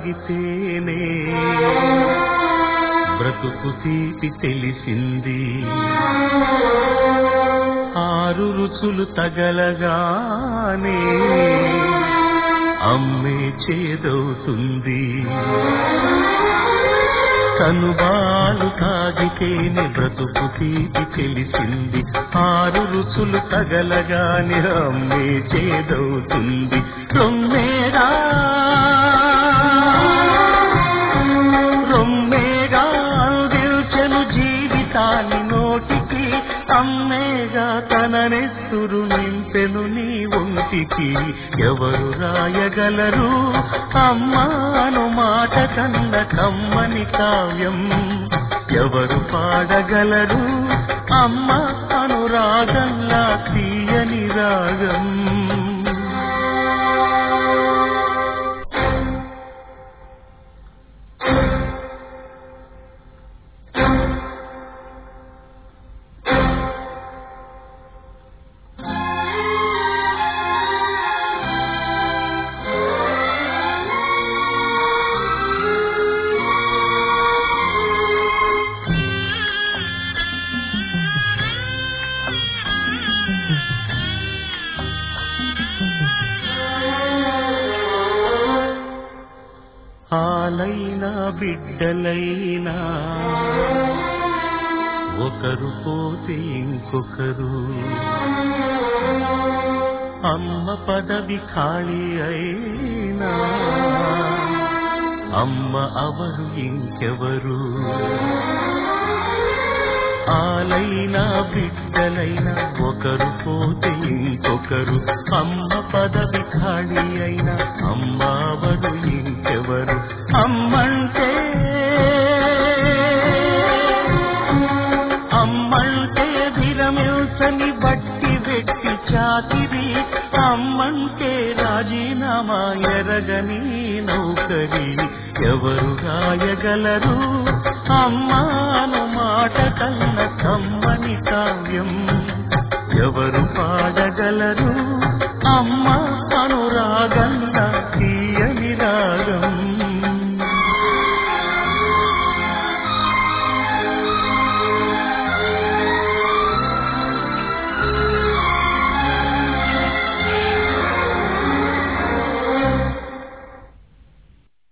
తాగితేనే బ్రతుకు తీపి తెలిసింది. 6 రుచులు తగలగానే అమ్మే చేదవుతుంది. కనుబాలు తాగితేనే బ్రతుకు తీపి తెలిసింది. 6 రుచులు తగలగానే అమ్మే చేదవుతుంది. రొమ్మేగా అందించెను జీవితాన్ని నోటికి. అమ్మేగా తన నెత్తురు నింపెను నీ ఒంటికి. ఎవరు రాయగలరు అమ్మాను మాట కన్న కమ్మని కావ్యం? ఎవరు పాడగలరు అమ్మ అనురాగంలా తీయని రాగం? ఆలైనా బిడ్డలైనా ఒకరు పోతే ఇంకొకరు. అమ్మ పదవి ఖాళీ అయినా అమ్మ అవరు ఇంకెవరు? ఆలైనా బిడ్డలైనా ఒకరు పోతే ఇంకొకరు. అమ్మ పదవి ఖాళీ అయినా అమ్మ అవరు ఇంకెవరు? అమ్మంటే విరమిల్సని బట్టి వెట్టి చాకిరి. అమ్మంటే రాజీనామా ఎరగని నౌకరి. ఎవరు రాయగలరు అమ్మాను మాట కన్న కమ్మని కావ్యం? ఎవరు పాడగలరు అమ్మా